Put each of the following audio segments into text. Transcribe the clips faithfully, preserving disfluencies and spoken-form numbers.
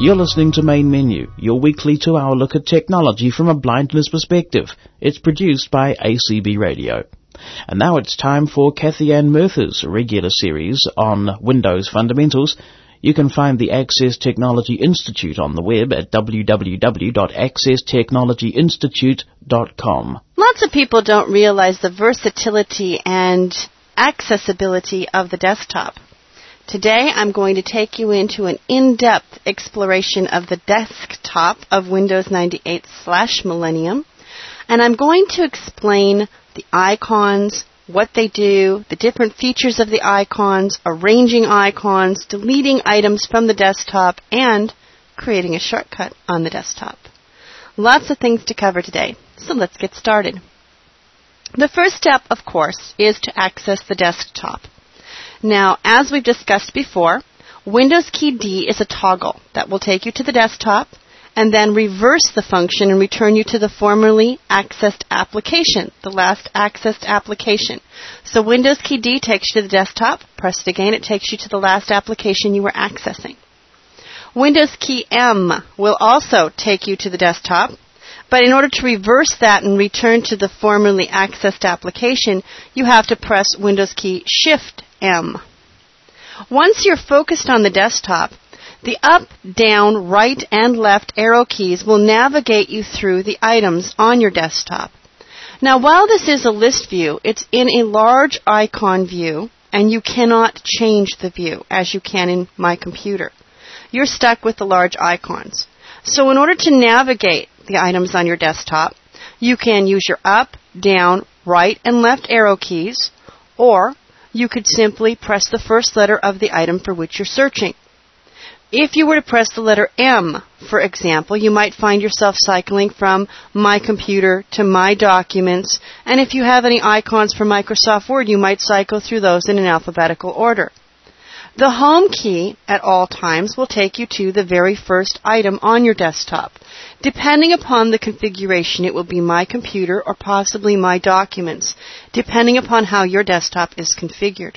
You're listening to Main Menu, your weekly two-hour look at technology from a blindness perspective. It's produced by A C B Radio. And now it's time for Kathy Ann Murtha's regular series on Windows fundamentals. You can find the Access Technology Institute on the web at w w w dot access technology institute dot com. Lots of people don't realize the versatility and accessibility of the desktop. Today I'm going to take you into an in-depth exploration of the desktop of Windows ninety-eight slash Millennium, and I'm going to explain the icons, what they do, the different features of the icons, arranging icons, deleting items from the desktop, and creating a shortcut on the desktop. Lots of things to cover today, so let's get started. The first step, of course, is to access the desktop. Now, as we've discussed before, Windows key D is a toggle that will take you to the desktop and then reverse the function and return you to the formerly accessed application, the last accessed application. So Windows key D takes you to the desktop. Press it again, it takes you to the last application you were accessing. Windows key M will also take you to the desktop, but in order to reverse that and return to the formerly accessed application, you have to press Windows key Shift M. Once you're focused on the desktop, the up, down, right, and left arrow keys will navigate you through the items on your desktop. Now, while this is a list view, it's in a large icon view, and you cannot change the view as you can in My Computer. You're stuck with the large icons. So in order to navigate the items on your desktop, you can use your up, down, right, and left arrow keys, or you could simply press the first letter of the item for which you're searching. If you were to press the letter M, for example, you might find yourself cycling from My Computer to My Documents, and if you have any icons for Microsoft Word, you might cycle through those in an alphabetical order. The Home key at all times will take you to the very first item on your desktop. Depending upon the configuration, it will be My Computer or possibly My Documents, depending upon how your desktop is configured.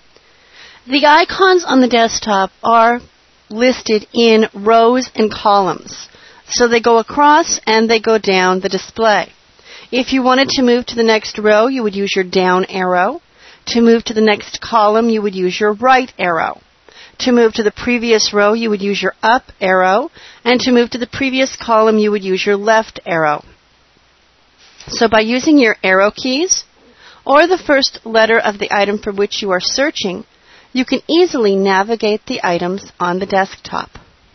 The icons on the desktop are listed in rows and columns. So they go across and they go down the display. If you wanted to move to the next row, you would use your down arrow. To move to the next column, you would use your right arrow. To move to the previous row, you would use your up arrow. And to move to the previous column, you would use your left arrow. So by using your arrow keys or the first letter of the item for which you are searching, you can easily navigate the items on the desktop.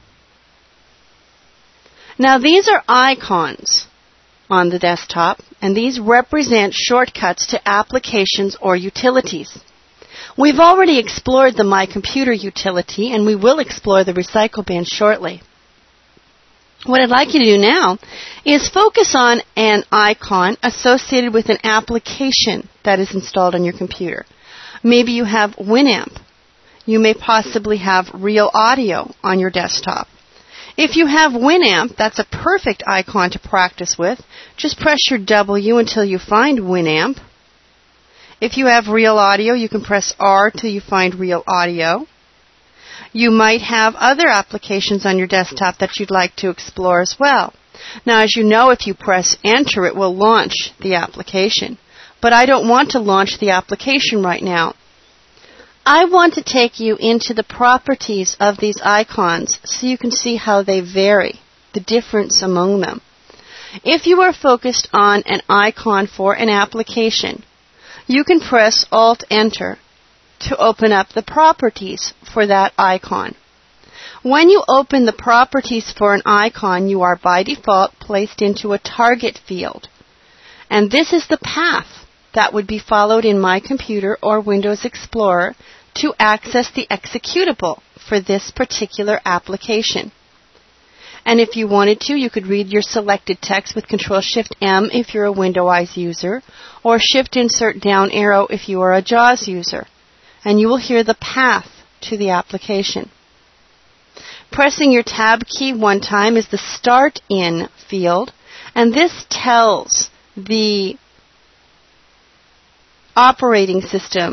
Now, these are icons on the desktop, and these represent shortcuts to applications or utilities. We've already explored the My Computer utility, and we will explore the Recycle Bin shortly. What I'd like you to do now is focus on an icon associated with an application that is installed on your computer. Maybe you have Winamp. You may possibly have Real Audio on your desktop. If you have Winamp, that's a perfect icon to practice with. Just press your W until you find Winamp. If you have Real Audio, you can press R till you find Real Audio. You might have other applications on your desktop that you'd like to explore as well. Now, as you know, if you press Enter, it will launch the application. But I don't want to launch the application right now. I want to take you into the properties of these icons so you can see how they vary, the difference among them. If you are focused on an icon for an application, you can press Alt-Enter to open up the properties for that icon. When you open the properties for an icon, you are by default placed into a target field. And this is the path that would be followed in My Computer or Windows Explorer to access the executable for this particular application. And if you wanted to, you could read your selected text with Control Shift M if you're a Windows user, or Shift Insert Down Arrow if you are a JAWS user. And you will hear the path to the application. Pressing your Tab key one time is the Start In field, and this tells the operating system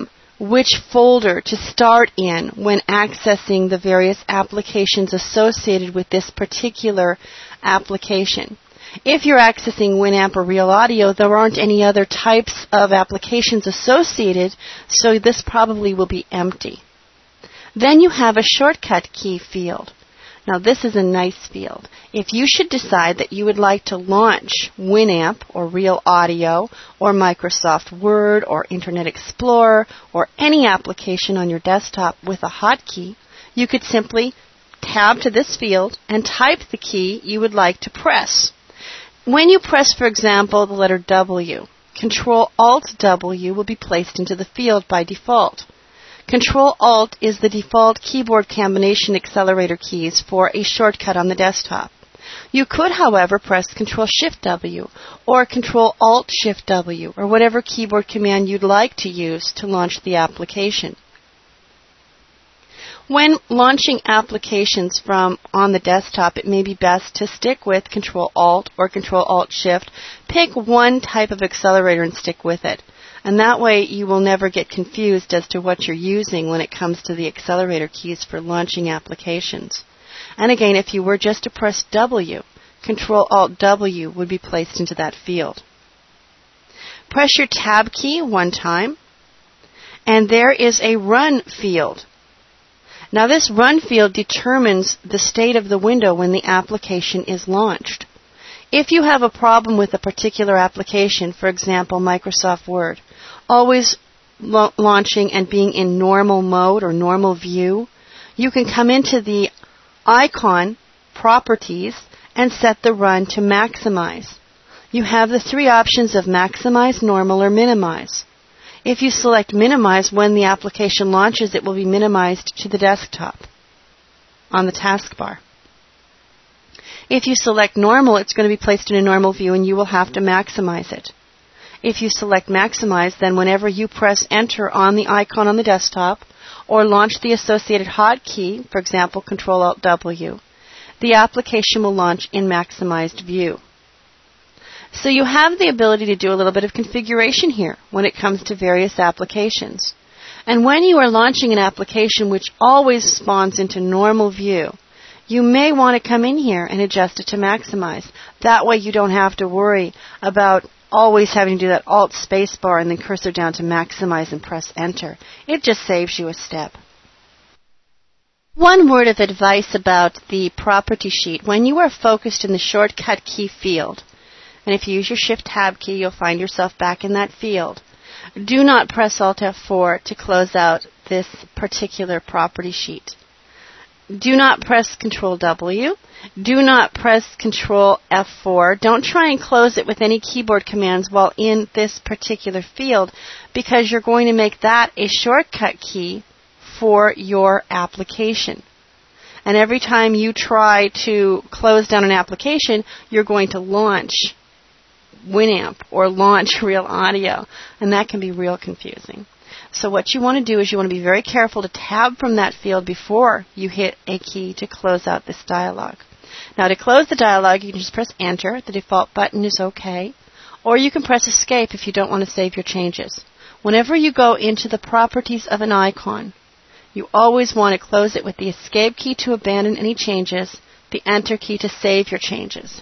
which folder to start in when accessing the various applications associated with this particular application. If you're accessing Winamp or Real Audio, there aren't any other types of applications associated, so this probably will be empty. Then you have a shortcut key field. Now this is a nice field. If you should decide that you would like to launch Winamp or Real Audio or Microsoft Word or Internet Explorer or any application on your desktop with a hotkey, you could simply tab to this field and type the key you would like to press. When you press, for example, the letter W, Control Alt W will be placed into the field by default. Control Alt is the default keyboard combination accelerator keys for a shortcut on the desktop. You could, however, press Control Shift W or Control Alt Shift W or whatever keyboard command you'd like to use to launch the application. When launching applications from on the desktop, it may be best to stick with Control Alt or Control Alt Shift. Pick one type of accelerator and stick with it. And that way you will never get confused as to what you're using when it comes to the accelerator keys for launching applications. And again, if you were just to press W, Control Alt W would be placed into that field. Press your Tab key one time, and there is a Run field. Now this Run field determines the state of the window when the application is launched. If you have a problem with a particular application, for example, Microsoft Word, always lo- launching and being in normal mode or normal view, you can come into the icon properties and set the run to maximize. You have the three options of maximize, normal, or minimize. If you select minimize, when the application launches, it will be minimized to the desktop on the taskbar. If you select normal, it's going to be placed in a normal view and you will have to maximize it. If you select maximize, then whenever you press enter on the icon on the desktop or launch the associated hotkey, for example, Control Alt W, the application will launch in maximized view. So you have the ability to do a little bit of configuration here when it comes to various applications. And when you are launching an application which always spawns into normal view, you may want to come in here and adjust it to maximize. That way you don't have to worry about always having to do that Alt space bar and then cursor down to maximize and press enter. It just saves you a step. One word of advice about the property sheet. When you are focused in the shortcut key field, and if you use your Shift Tab key, you'll find yourself back in that field. Do not press Alt F four to close out this particular property sheet. Do not press Control W. Do not press Control F four. Don't try and close it with any keyboard commands while in this particular field, because you're going to make that a shortcut key for your application. And every time you try to close down an application, you're going to launch Winamp or launch Real Audio, and that can be real confusing. So what you want to do is you want to be very careful to tab from that field before you hit a key to close out this dialog. Now to close the dialog, you can just press Enter. The default button is OK. Or you can press Escape if you don't want to save your changes. Whenever you go into the properties of an icon, you always want to close it with the Escape key to abandon any changes, the Enter key to save your changes.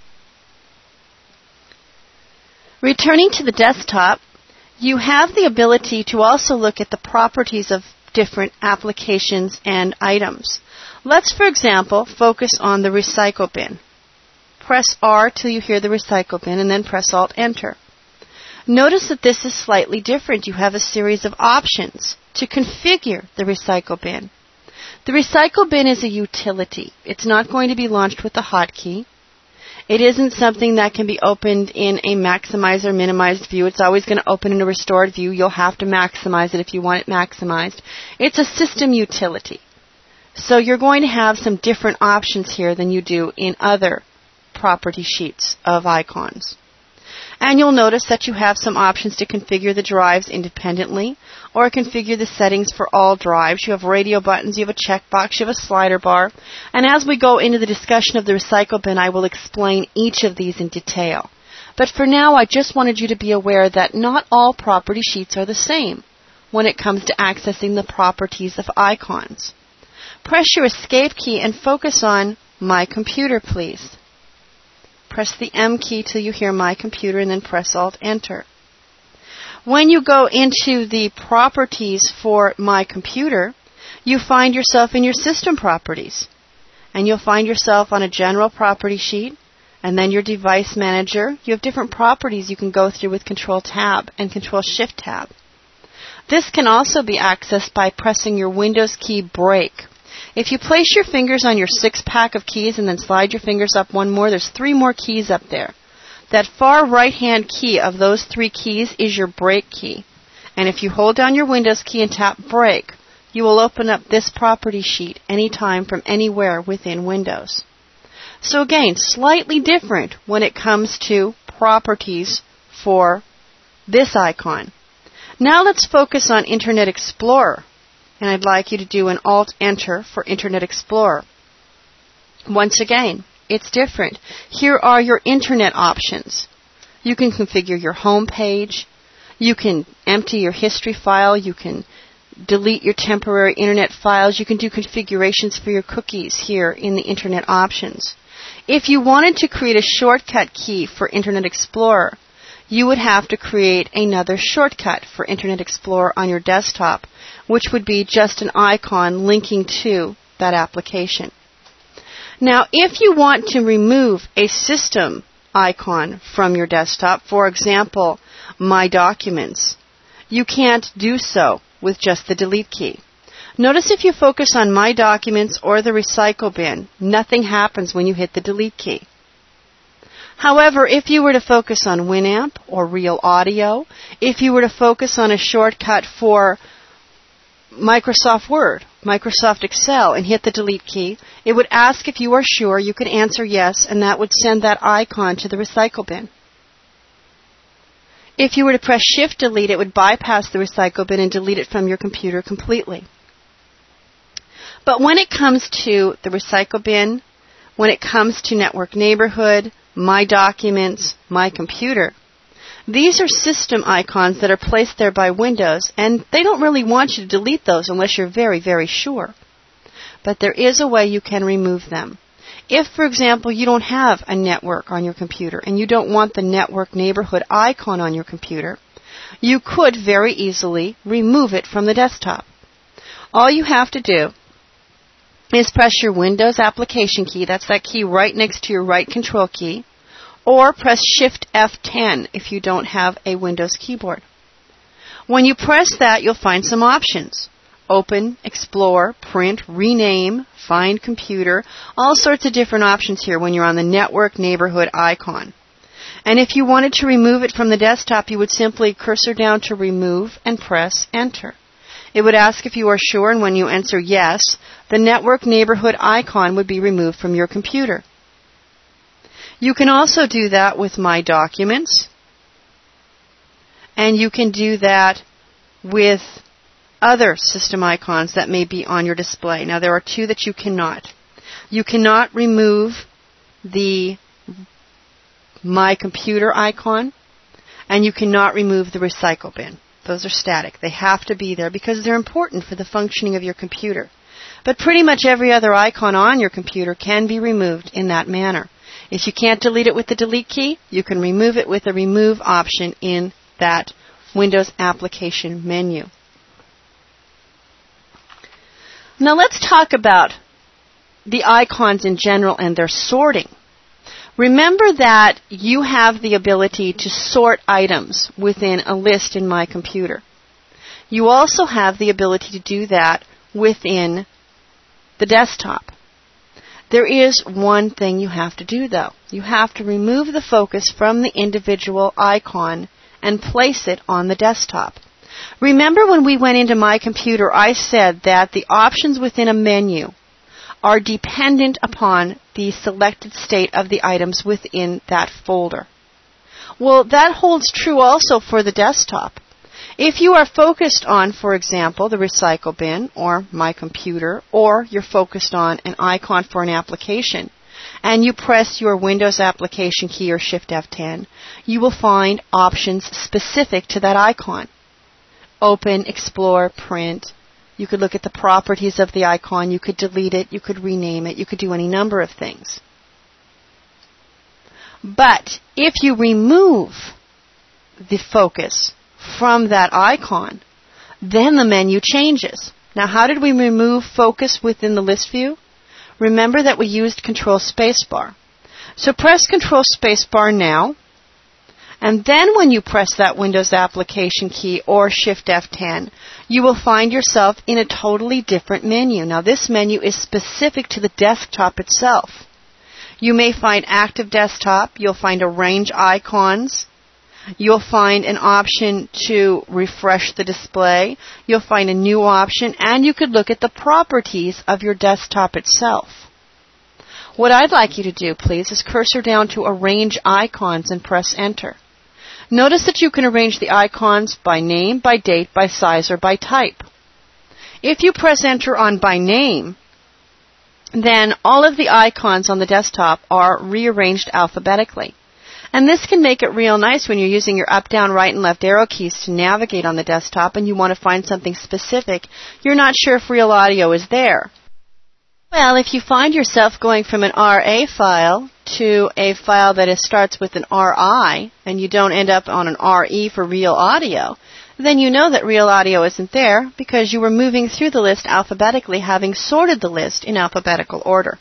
Returning to the desktop, you have the ability to also look at the properties of different applications and items. Let's, for example, focus on the recycle bin. Press R till you hear the recycle bin and then press Alt Enter. Notice that this is slightly different. You have a series of options to configure the recycle bin. The recycle bin is a utility. It's not going to be launched with the hotkey. It isn't something that can be opened in a maximized or minimized view. It's always going to open in a restored view. You'll have to maximize it if you want it maximized. It's a system utility. So you're going to have some different options here than you do in other property sheets of icons. And you'll notice that you have some options to configure the drives independently or configure the settings for all drives. You have radio buttons, you have a checkbox, you have a slider bar. And as we go into the discussion of the recycle bin, I will explain each of these in detail. But for now, I just wanted you to be aware that not all property sheets are the same. when it comes to accessing the properties of icons. Press your Escape key and focus on My Computer, please. Press the M key till you hear My Computer and then press Alt-Enter. When you go into the properties for My Computer, you find yourself in your System Properties. And you'll find yourself on a General Property sheet, and then your Device Manager. You have different properties you can go through with Control-Tab and Control-Shift-Tab. This can also be accessed by pressing your Windows key Break. If you place your fingers on your six-pack of keys and then slide your fingers up one more, there's three more keys up there. That far right-hand key of those three keys is your Break key. And if you hold down your Windows key and tap Break, you will open up this property sheet anytime from anywhere within Windows. So again, slightly different when it comes to properties for this icon. Now let's focus on Internet Explorer. And I'd like you to do an Alt-Enter for Internet Explorer. Once again, it's different. Here are your Internet options. You can configure your home page. You can empty your history file. You can delete your temporary Internet files. You can do configurations for your cookies here in the Internet options. If you wanted to create a shortcut key for Internet Explorer, you would have to create another shortcut for Internet Explorer on your desktop, which would be just an icon linking to that application. Now, if you want to remove a system icon from your desktop, for example, My Documents, you can't do so with just the Delete key. Notice if you focus on My Documents or the Recycle Bin, nothing happens when you hit the Delete key. However, if you were to focus on Winamp or Real Audio, if you were to focus on a shortcut for Microsoft Word, Microsoft Excel, and hit the Delete key, it would ask if you are sure. You could answer yes, and that would send that icon to the Recycle Bin. If you were to press Shift Delete, it would bypass the Recycle Bin and delete it from your computer completely. But when it comes to the Recycle Bin, when it comes to Network Neighborhood, My Documents, My Computer, these are system icons that are placed there by Windows, and they don't really want you to delete those unless you're very, very sure. But there is a way you can remove them. If, for example, you don't have a network on your computer and you don't want the Network Neighborhood icon on your computer, you could very easily remove it from the desktop. All you have to do is press your Windows application key, that's that key right next to your right control key, or press Shift F ten if you don't have a Windows keyboard. When you press that, you'll find some options. Open, Explore, Print, Rename, Find Computer, all sorts of different options here when you're on the Network Neighborhood icon. And if you wanted to remove it from the desktop, you would simply cursor down to Remove and press Enter. It would ask if you are sure, and when you answer yes, the Network Neighborhood icon would be removed from your computer. You can also do that with My Documents, and you can do that with other system icons that may be on your display. Now, there are two that you cannot. You cannot remove the My Computer icon, and you cannot remove the Recycle Bin. Those are static. They have to be there because they're important for the functioning of your computer. But pretty much every other icon on your computer can be removed in that manner. If you can't delete it with the Delete key, you can remove it with the Remove option in that Windows application menu. Now let's talk about the icons in general and their sorting. Remember that you have the ability to sort items within a list in My Computer. You also have the ability to do that within the desktop. There is one thing you have to do, though. You have to remove the focus from the individual icon and place it on the desktop. Remember when we went into My Computer, I said that the options within a menu are dependent upon the selected state of the items within that folder. Well, that holds true also for the desktop. If you are focused on, for example, the Recycle Bin or My Computer, or you're focused on an icon for an application, and you press your Windows application key or Shift F ten, you will find options specific to that icon. open, explore, print. You could look at the properties of the icon. You could delete it. You could rename it. You could do any number of things. But if you remove the focus from that icon, then the menu changes. Now, how did we remove focus within the list view? Remember that we used Control Spacebar. So press Control Spacebar now, and then when you press that Windows application key or Shift F ten, you will find yourself in a totally different menu. Now, this menu is specific to the desktop itself. You may find Active Desktop. You'll find Arrange Icons. You'll find an option to refresh the display. You'll find a new option, and you could look at the properties of your desktop itself. What I'd like you to do, please, is cursor down to Arrange Icons and press Enter. Notice that you can arrange the icons by name, by date, by size, or by type. If you press Enter on by name, then all of the icons on the desktop are rearranged alphabetically. And this can make it real nice when you're using your up, down, right, and left arrow keys to navigate on the desktop and you want to find something specific. You're not sure if Real Audio is there. Well, if you find yourself going from an R A file to a file that is, starts with an R I and you don't end up on an R E for Real Audio, then you know that Real Audio isn't there because you were moving through the list alphabetically, having sorted the list in alphabetical order.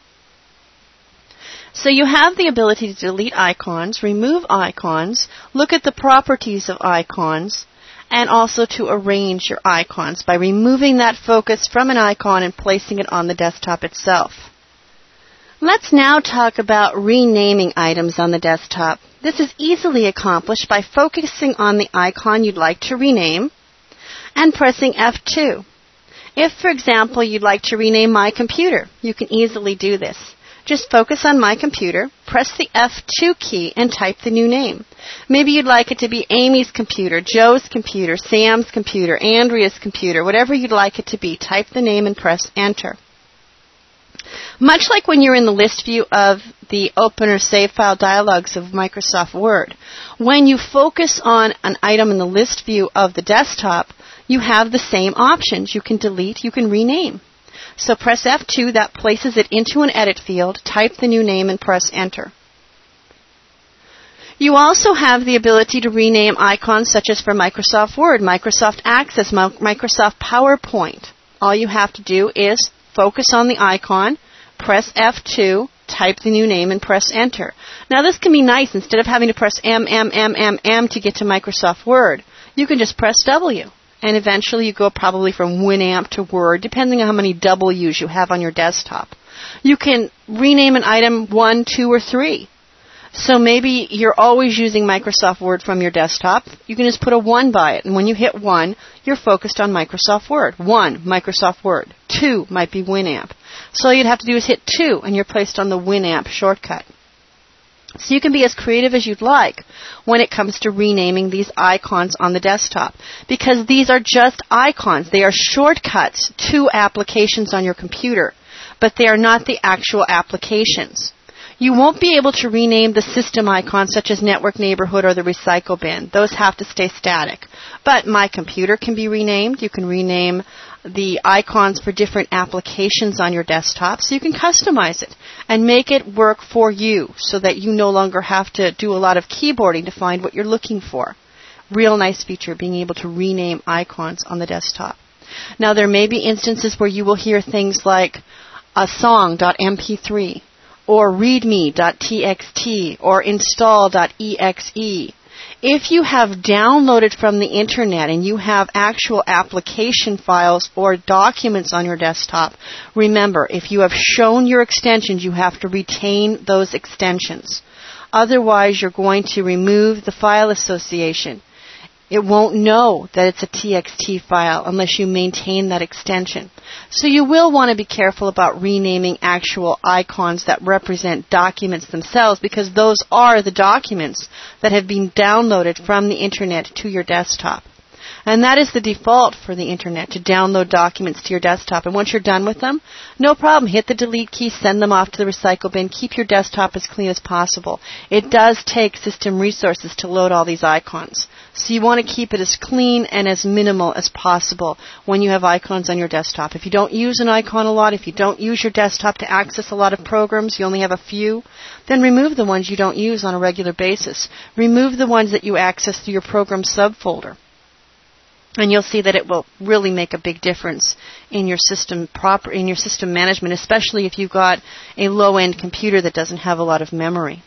So you have the ability to delete icons, remove icons, look at the properties of icons, and also to arrange your icons by removing that focus from an icon and placing it on the desktop itself. Let's now talk about renaming items on the desktop. This is easily accomplished by focusing on the icon you'd like to rename and pressing F two. If, for example, you'd like to rename My Computer, you can easily do this. Just focus on My Computer, press the F two key, and type the new name. Maybe you'd like it to be Amy's Computer, Joe's Computer, Sam's Computer, Andrea's Computer, whatever you'd like it to be. Type the name and press Enter. Much like when you're in the list view of the Open or Save File dialogues of Microsoft Word, when you focus on an item in the list view of the desktop, you have the same options. You can delete, you can rename. So press F two, that places it into an edit field, type the new name, and press Enter. You also have the ability to rename icons such as for Microsoft Word, Microsoft Access, Microsoft PowerPoint. All you have to do is focus on the icon, press F two, type the new name, and press Enter. Now this can be nice. Instead of having to press M, M, M, M, M to get to Microsoft Word, you can just press W. And eventually you go probably from Winamp to Word, depending on how many W's you have on your desktop. You can rename an item one, two, or three. So maybe you're always using Microsoft Word from your desktop. You can just put a one by it. And when you hit one, you're focused on Microsoft Word. one, Microsoft Word. two might be Winamp. So all you'd have to do is hit two, and you're placed on the Winamp shortcut. So you can be as creative as you'd like when it comes to renaming these icons on the desktop, because these are just icons. They are shortcuts to applications on your computer, but they are not the actual applications. You won't be able to rename the system icons such as Network Neighborhood or the Recycle Bin. Those have to stay static. But My Computer can be renamed. You can rename the icons for different applications on your desktop, so you can customize it and make it work for you so that you no longer have to do a lot of keyboarding to find what you're looking for. Real nice feature, being able to rename icons on the desktop. Now, there may be instances where you will hear things like a song dot M P three or readme dot T X T or install dot E X E. If you have downloaded from the internet and you have actual application files or documents on your desktop, remember, if you have shown your extensions, you have to retain those extensions. Otherwise, you're going to remove the file association. It won't know that it's a T X T file unless you maintain that extension. So you will want to be careful about renaming actual icons that represent documents themselves, because those are the documents that have been downloaded from the internet to your desktop. And that is the default for the Internet, to download documents to your desktop. And once you're done with them, no problem. Hit the delete key, send them off to the recycle bin. Keep your desktop as clean as possible. It does take system resources to load all these icons. So you want to keep it as clean and as minimal as possible when you have icons on your desktop. If you don't use an icon a lot, if you don't use your desktop to access a lot of programs, you only have a few, then remove the ones you don't use on a regular basis. Remove the ones that you access through your program subfolder. And you'll see that it will really make a big difference in your system proper in your system management, especially if you've got a low-end computer that doesn't have a lot of memory.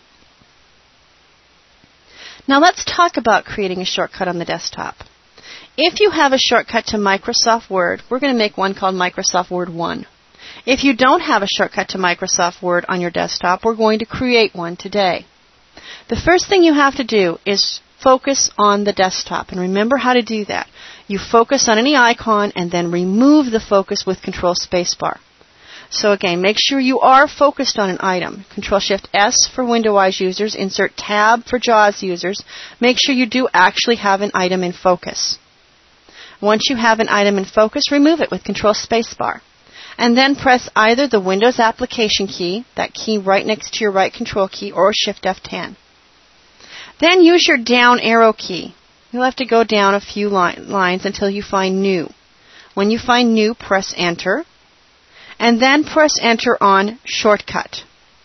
Now let's talk about creating a shortcut on the desktop. If you have a shortcut to Microsoft Word, we're going to make one called Microsoft Word one. If you don't have a shortcut to Microsoft Word on your desktop, we're going to create one today. The first thing you have to do is focus on the desktop. And remember how to do that. You focus on any icon and then remove the focus with Control Spacebar. So again, make sure you are focused on an item. Control Shift S for Windows users, insert Tab for JAWS users. Make sure you do actually have an item in focus. Once you have an item in focus, remove it with Control Spacebar. And then press either the Windows application key, that key right next to your right control key, or Shift F ten. Then use your down arrow key. You'll have to go down a few li- lines until you find New. When you find New, press Enter. And then press Enter on Shortcut.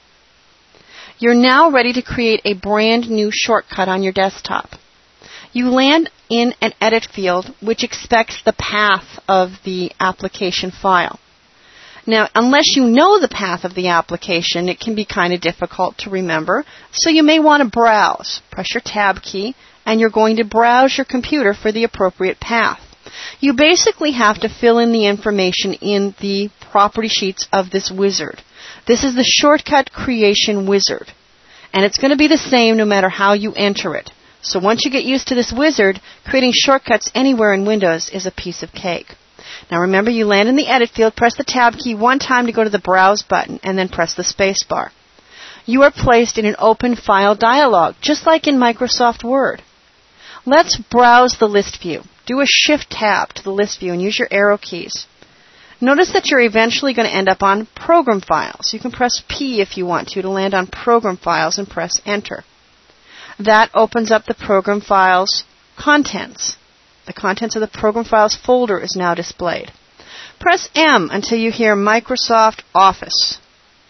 You're now ready to create a brand new shortcut on your desktop. You land in an Edit field which expects the path of the application file. Now, unless you know the path of the application, it can be kind of difficult to remember, so you may want to browse. Press your Tab key, and you're going to browse your computer for the appropriate path. You basically have to fill in the information in the property sheets of this wizard. This is the Shortcut Creation Wizard, and it's going to be the same no matter how you enter it. So once you get used to this wizard, creating shortcuts anywhere in Windows is a piece of cake. Now remember, you land in the Edit field, press the Tab key one time to go to the Browse button, and then press the space bar. You are placed in an Open File dialog, just like in Microsoft Word. Let's browse the list view. Do a Shift Tab to the list view and use your arrow keys. Notice that you're eventually going to end up on Program Files. You can press P if you want to to land on Program Files and press Enter. That opens up the Program Files contents. The contents of the Program Files folder is now displayed. Press M until you hear Microsoft Office.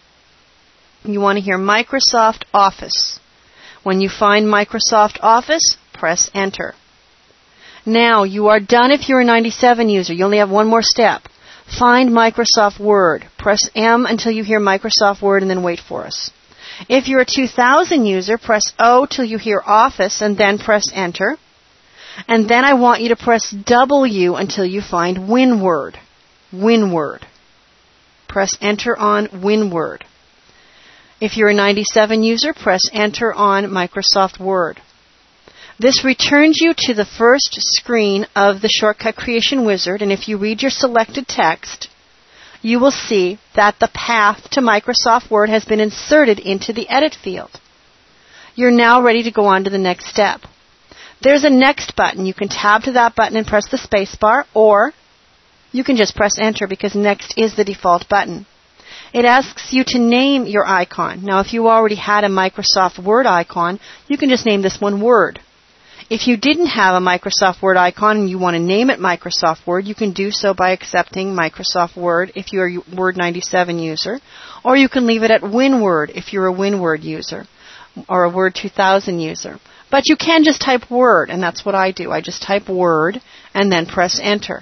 You want to hear Microsoft Office. When you find Microsoft Office, press Enter. Now, you are done if you're a ninety-seven user. You only have one more step. Find Microsoft Word. Press M until you hear Microsoft Word and then wait for us. If you're a two thousand user, press O till you hear Office and then press Enter. And then I want you to press W until you find WinWord. WinWord. Press Enter on WinWord. If you're a ninety-seven user, press Enter on Microsoft Word. This returns you to the first screen of the Shortcut Creation Wizard, and if you read your selected text, you will see that the path to Microsoft Word has been inserted into the Edit field. You're now ready to go on to the next step. There's a Next button. You can tab to that button and press the space bar, or you can just press Enter because Next is the default button. It asks you to name your icon. Now, if you already had a Microsoft Word icon, you can just name this one Word. If you didn't have a Microsoft Word icon and you want to name it Microsoft Word, you can do so by accepting Microsoft Word if you're a Word ninety-seven user, or you can leave it at WinWord if you're a WinWord user, or a Word two thousand user. But you can just type Word, and that's what I do. I just type Word and then press Enter.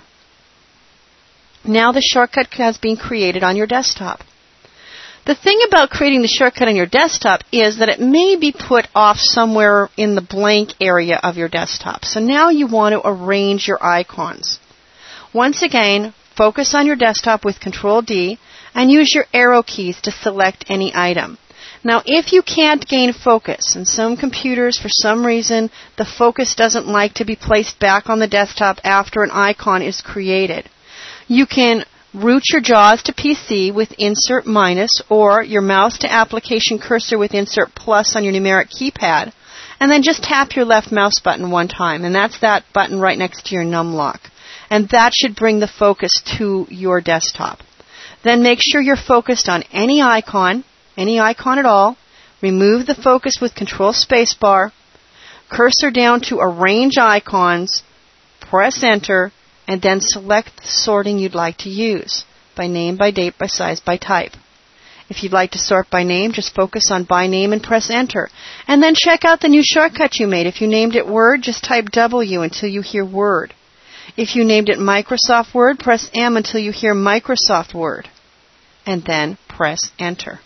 Now the shortcut has been created on your desktop. The thing about creating the shortcut on your desktop is that it may be put off somewhere in the blank area of your desktop. So now you want to arrange your icons. Once again, focus on your desktop with Control D and use your arrow keys to select any item. Now, if you can't gain focus, and some computers, for some reason, the focus doesn't like to be placed back on the desktop after an icon is created, you can root your JAWS to P C with Insert minus, or your mouse to Application Cursor with Insert plus on your numeric keypad, And then just tap your left mouse button one time, and that's that button right next to your num lock. And that should bring the focus to your desktop. Then make sure you're focused on any icon, any icon at all. Remove the focus with Control Spacebar. Cursor down to Arrange Icons. Press Enter, and then select the sorting you'd like to use, by name, by date, by size, by type. If you'd like to sort by name, just focus on by name and press Enter. And then check out the new shortcut you made. If you named it Word, just type W until you hear Word. If you named it Microsoft Word, press M until you hear Microsoft Word. And then press Enter.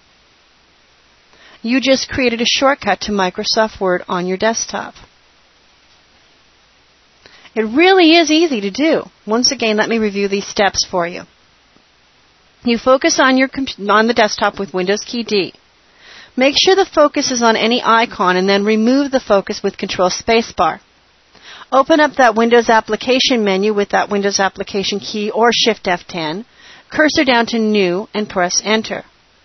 You just created a shortcut to Microsoft Word on your desktop. It really is easy to do. Once again, let me review these steps for you. You focus on your on the desktop with Windows key D. Make sure the focus is on any icon and then remove the focus with Control Spacebar. Open up that Windows application menu with that Windows application key or Shift F ten. Cursor down to New and press Enter.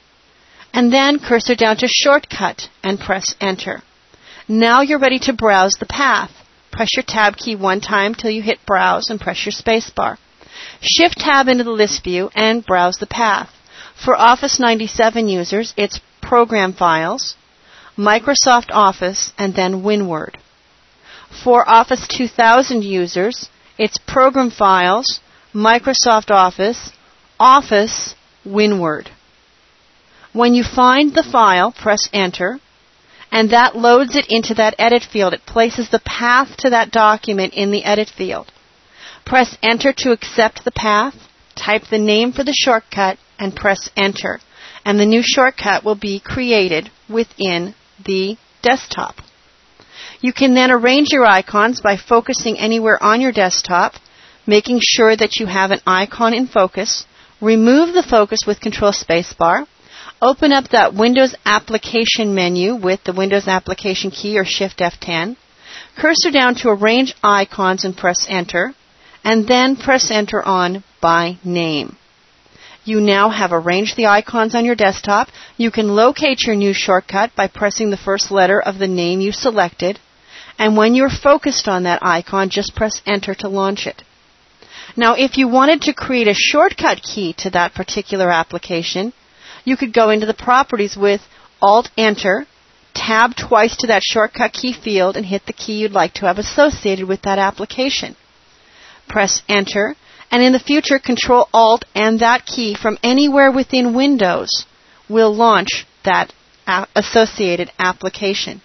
And then cursor down to Shortcut and press Enter. Now you're ready to browse the path. Press your Tab key one time till you hit Browse and press your Spacebar. Shift Tab into the list view and browse the path. For Office ninety-seven users, it's Program Files, Microsoft Office, and then WinWord. For Office two thousand users, it's Program Files, Microsoft Office, Office, WinWord. When you find the file, press Enter, and that loads it into that edit field. It places the path to that document in the edit field. Press Enter to accept the path, type the name for the shortcut, and press Enter. And the new shortcut will be created within the desktop. You can then arrange your icons by focusing anywhere on your desktop, making sure that you have an icon in focus. Remove the focus with Control Spacebar. Open up that Windows application menu with the Windows application key or Shift F ten. Cursor down to Arrange Icons and press Enter. And then press Enter on By Name. You now have arranged the icons on your desktop. You can locate your new shortcut by pressing the first letter of the name you selected. And when you're focused on that icon, just press Enter to launch it. Now, if you wanted to create a shortcut key to that particular application, you could go into the Properties with Alt-Enter, tab twice to that shortcut key field, and hit the key you'd like to have associated with that application. Press Enter, and in the future, Control-Alt and that key from anywhere within Windows will launch that a- associated application.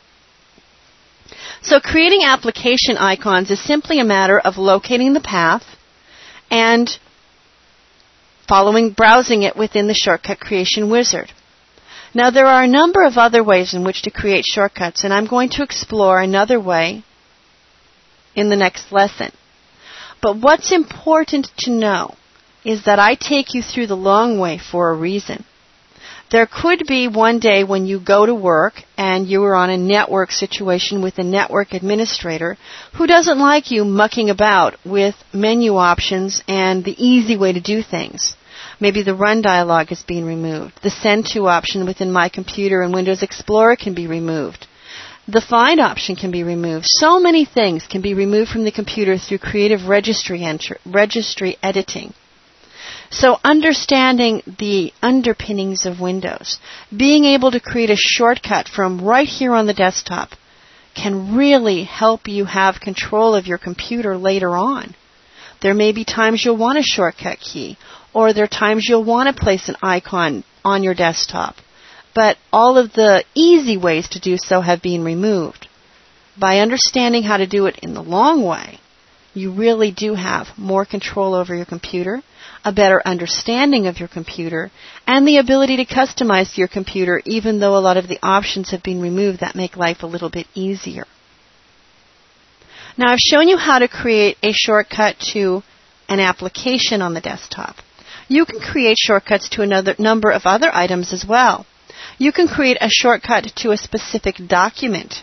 So creating application icons is simply a matter of locating the path and following, browsing it within the Shortcut Creation Wizard. Now, there are a number of other ways in which to create shortcuts, and I'm going to explore another way in the next lesson. But what's important to know is that I take you through the long way for a reason. There could be one day when you go to work and you are on a network situation with a network administrator who doesn't like you mucking about with menu options and the easy way to do things. Maybe the Run dialog is being removed. The Send To option within My Computer and Windows Explorer can be removed. The Find option can be removed. So many things can be removed from the computer through creative registry, enter, registry editing. So understanding the underpinnings of Windows, being able to create a shortcut from right here on the desktop can really help you have control of your computer later on. There may be times you'll want a shortcut key, or there are times you'll want to place an icon on your desktop. But all of the easy ways to do so have been removed. By understanding how to do it in the long way, you really do have more control over your computer, a better understanding of your computer, and the ability to customize your computer even though a lot of the options have been removed that make life a little bit easier. Now, I've shown you how to create a shortcut to an application on the desktop. You can create shortcuts to another number of other items as well. You can create a shortcut to a specific document.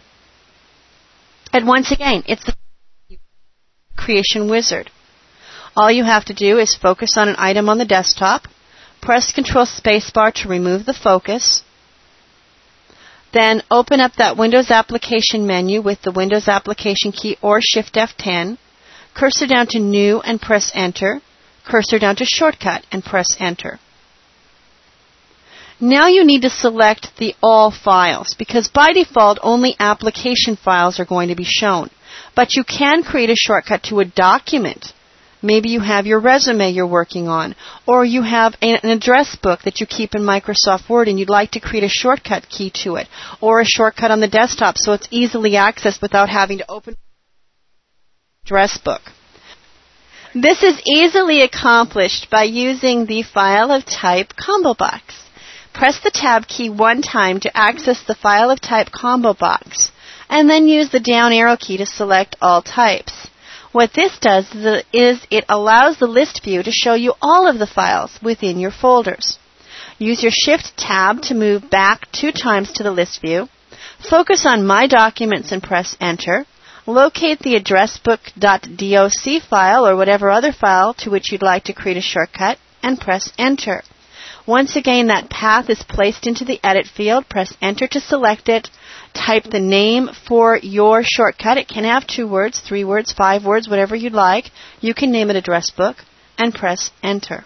And once again, it's the Creation Wizard. All you have to do is focus on an item on the desktop, press Control Spacebar to remove the focus, Then open up that Windows application menu with the Windows application key or Shift F ten. Cursor down to New and press Enter. Cursor down to Shortcut and press Enter. Now you need to select the All Files because by default only application files are going to be shown. But you can create a shortcut to a document. Maybe you have your resume you're working on, or you have an address book that you keep in Microsoft Word and you'd like to create a shortcut key to it, or a shortcut on the desktop so it's easily accessed without having to open the address book. This is easily accomplished by using the File of Type combo box. Press the Tab key one time to access the File of Type combo box, and then use the down arrow key to select all types. What this does is it allows the list view to show you all of the files within your folders. Use your Shift Tab to move back two times to the list view. Focus on My Documents and press Enter. Locate the addressbook.doc file or whatever other file to which you'd like to create a shortcut and press Enter. Once again, that path is placed into the Edit field. Press Enter to select it. Type the name for your shortcut. It can have two words, three words, five words, whatever you'd like. You can name it Address Book and press Enter.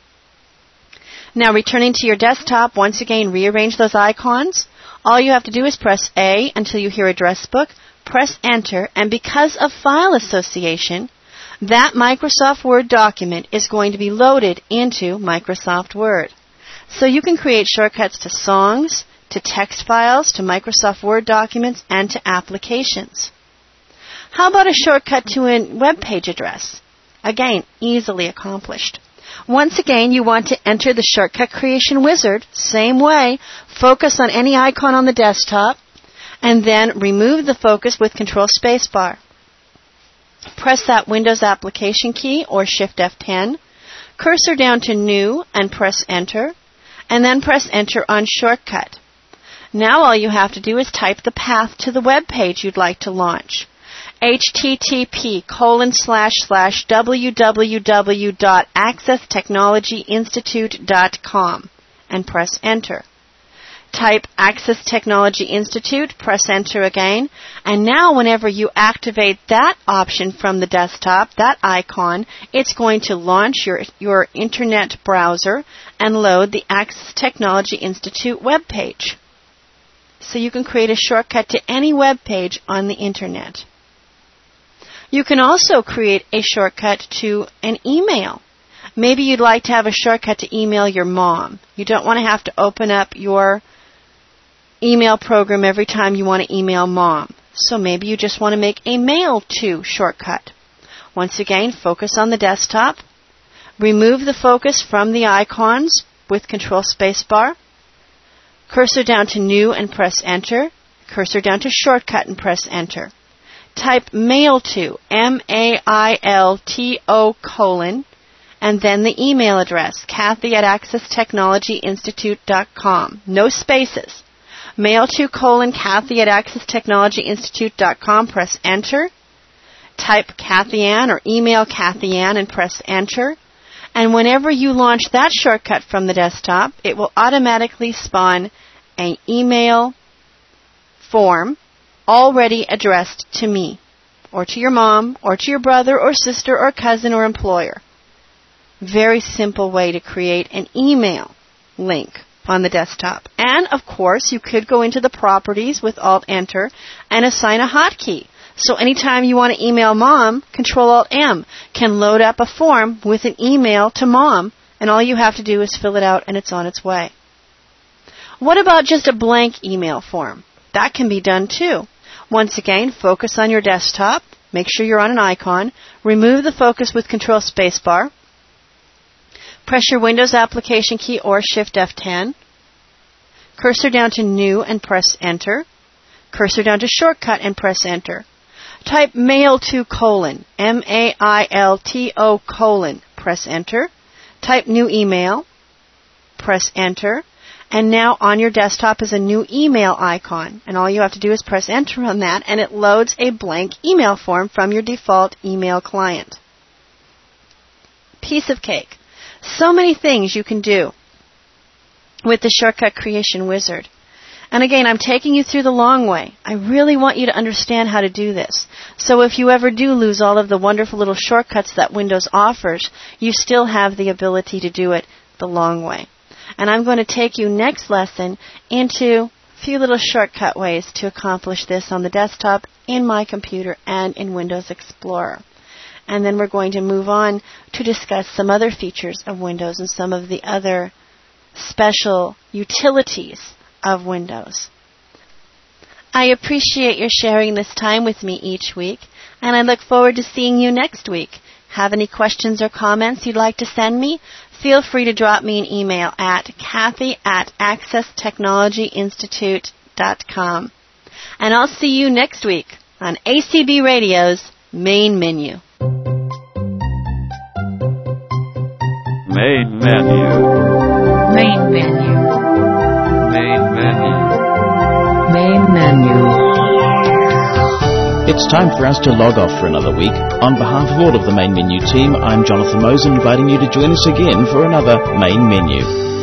Now returning to your desktop, once again rearrange those icons. All you have to do is press A until you hear Address Book, press Enter, and because of file association, that Microsoft Word document is going to be loaded into Microsoft Word. So you can create shortcuts to songs, to text files, to Microsoft Word documents, and to applications. How about a shortcut to a web page address? Again, easily accomplished. Once again, you want to enter the Shortcut Creation Wizard, same way, focus on any icon on the desktop, and then remove the focus with Control Spacebar. Press that Windows application key or Shift F ten, cursor down to New and press Enter, and then press Enter on Shortcut. Now all you have to do is type the path to the web page you'd like to launch. http colon slash slash www dot access technology institute dot com and press Enter. Type Access Technology Institute, press Enter again, and now whenever you activate that option from the desktop, that icon, it's going to launch your, your internet browser and load the Access Technology Institute web page. So you can create a shortcut to any web page on the internet. You can also create a shortcut to an email. Maybe you'd like to have a shortcut to email your mom. You don't want to have to open up your email program every time you want to email mom. So maybe you just want to make a mail to shortcut. Once again, focus on the desktop. Remove the focus from the icons with Control Spacebar. Cursor down to New and press Enter. Cursor down to Shortcut and press Enter. Type mail to, M A I L T O colon, and then the email address, Kathy at access technology institute dot com. No spaces. Mail to colon Kathy at access technology institute dot com. Press Enter. Type Kathy Ann or email Kathy Ann and press Enter. And whenever you launch that shortcut from the desktop, it will automatically spawn an email form already addressed to me, or to your mom, or to your brother, or sister, or cousin, or employer. Very simple way to create an email link on the desktop. And, of course, you could go into the properties with Alt-Enter and assign a hotkey. So anytime you want to email mom, Control-Alt-M can load up a form with an email to mom, and all you have to do is fill it out and it's on its way. What about just a blank email form? That can be done too. Once again, focus on your desktop. Make sure you're on an icon. Remove the focus with Control Spacebar. Press your Windows application key or Shift F ten. Cursor down to New and press Enter. Cursor down to Shortcut and press Enter. Type mail to colon, M A I L T O colon. Press Enter. Type new email. Press Enter. And now on your desktop is a new email icon. And all you have to do is press Enter on that, and it loads a blank email form from your default email client. Piece of cake. So many things you can do with the Shortcut Creation Wizard. And again, I'm taking you through the long way. I really want you to understand how to do this. So if you ever do lose all of the wonderful little shortcuts that Windows offers, you still have the ability to do it the long way. And I'm going to take you next lesson into a few little shortcut ways to accomplish this on the desktop, in my computer, and in Windows Explorer. And then we're going to move on to discuss some other features of Windows and some of the other special utilities of Windows. I appreciate your sharing this time with me each week, and I look forward to seeing you next week. Have any questions or comments you'd like to send me? Feel free to drop me an email at Kathy at access technology institute dot com. And I'll see you next week on A C B Radio's Main Menu. Main Menu. Main Menu. Main Menu. Main Menu. It's time for us to log off for another week. On behalf of all of the Main Menu team, I'm Jonathan Mosen, inviting you to join us again for another Main Menu.